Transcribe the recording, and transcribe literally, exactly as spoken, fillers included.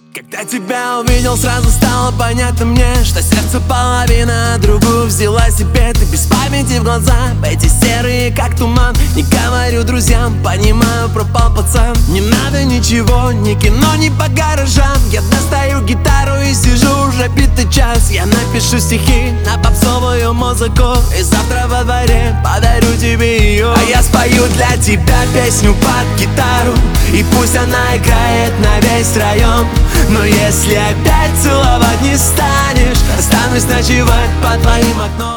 Когда тебя увидел, сразу стало понятно мне, что сердце половина, другую взяла себе. Ты без памяти в глаза, эти серые как туман. Не говорю друзьям, понимаю, пропал пацан. Не надо ничего, ни кино, ни по гаражам. Я достаю гитару и сижу уже битый час. Я напишу стихи на попсовую музыку и завтра во дворе подарю тебе ее. А я спою для тебя песню под гитару, и пусть она играет на весь район. Но если опять целовать не станешь, останусь ночевать под твоим окном.